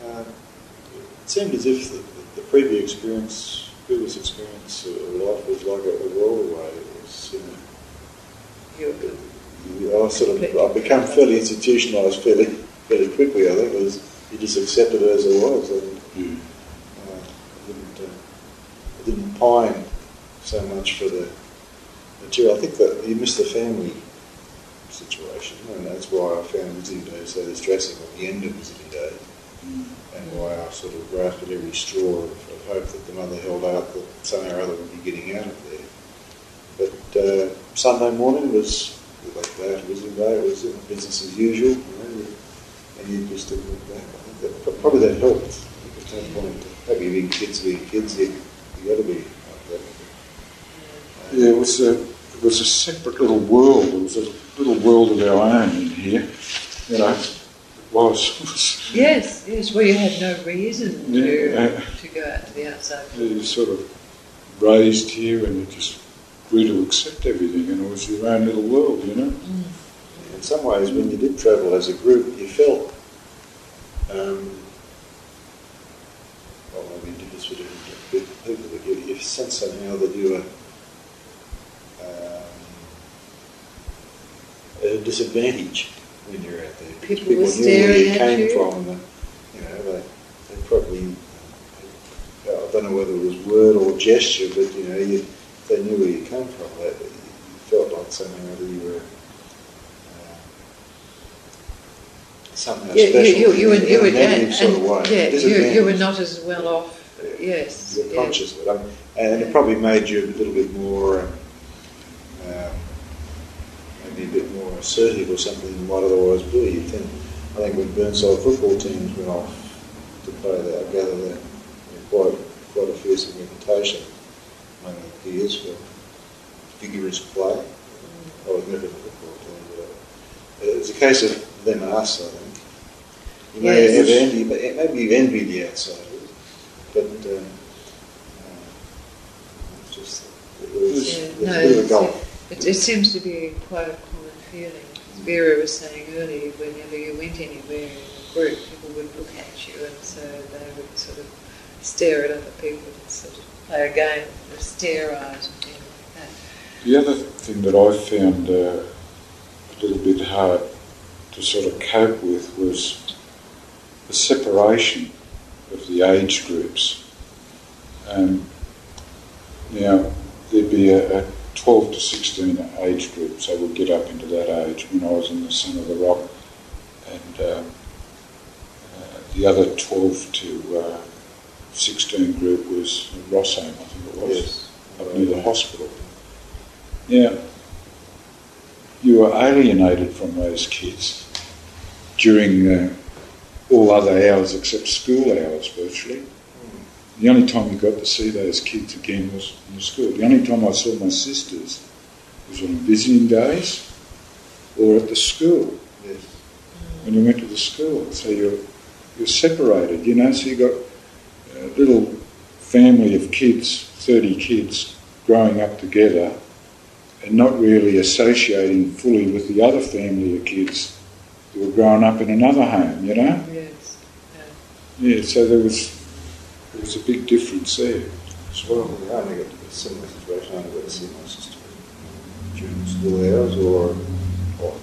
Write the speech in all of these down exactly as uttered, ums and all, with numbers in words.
Um, it seemed as if the, the, the previous experience, previous experience of life was like a, a world away. It was, you know, you, I sort of, I become fairly institutionalised fairly, fairly quickly. I think it was you just accepted it as it was, and mm. uh, I didn't, uh, I didn't pine so much for the material. I think that you missed the family situation, and that's why I found visiting day so distressing at the end of visiting day, mm. and why I sort of grasped at every straw of, of hope that the mother held out that somehow or other would be getting out of there. But uh, Sunday morning was, like that visiting day, it was business as usual, you know, and you just didn't look back. I think that, probably that helped. There's no point to maybe being kids being kids, you, you got to be like that. Um, yeah, it was a it was a separate little world. It was a little world of our own in here, you know. It was. It was yes, yes. Well, you had no reason to yeah, uh, to go out to the outside. You sort of raised here, and you just grew to accept everything, and it was your own little world, you know. Mm. In some ways, when you did travel as a group, you felt, um, well, maybe you did this for different people, but you, you sense somehow that you were um, at a disadvantage when you're out there. People, people were knew staring where you at came you. from. And, you know, they, they probably, I don't know whether it was word or gesture, but you know, you, they knew where you came from. They, you felt like somehow that you were uh, somehow Yeah, special. you, you, you, were, in, you, in were, a negative and, sort of and, way. yeah, you, Disadvantage. you were not as well off. Yeah. Yes, You're yeah. conscious of it. Um, and it probably made you a little bit more, um, um, maybe a bit more assertive or something than you might otherwise be. You think, I think when Burnside football teams went off to play that, I gather that quite, quite a fearsome reputation among the peers for vigorous play. I was never in a football team, but it was a case of them and us, I think. You may Yes. have envied, maybe you've envied the outsiders, but um, uh, it's just it was, Yeah, it was no, a bit of a it's- gulf. It, it seems to be quite a common feeling. As Vera was saying earlier, whenever you went anywhere in a group, people would look at you, and so they would sort of stare at other people and sort of play a game of stare eyes and things like that. The other thing that I found uh, a little bit hard to sort of cope with was the separation of the age groups. Um, now, there'd be a, a twelve to sixteen age group, so we'd get up into that age when I was in the Son of the Rock, and um, uh, the other twelve to sixteen group was Rossholm, I think it was, Yes. up near the hospital. Now, you were alienated from those kids during uh, all other hours except school hours, virtually. Mm. The only time you got to see those kids again was in school. The only time I saw my sisters was on visiting days or at the school. Yes. When you went to the school. So you're, you're separated, you know, so you got a little family of kids, thirty kids, growing up together and not really associating fully with the other family of kids who were growing up in another home, you know? Yes. Yeah, so there was there was a big difference there as well. I only got to a similar situation. I only got to see my sister during school hours or, or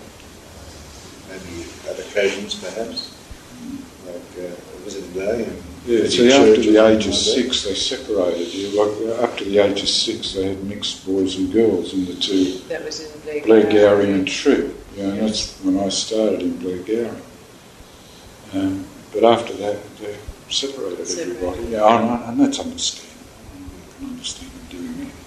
maybe at occasions perhaps, like uh, a visiting day. And Yeah, so after the age of six they separated you. Like uh, up to the age of six they had mixed boys and girls in the two That was in the Blairgowrie trip. You know, that's when I started in Blairgowrie. Um, but after that they separated Separated. everybody. Yeah, and, and that's understandable. I can understand them doing that.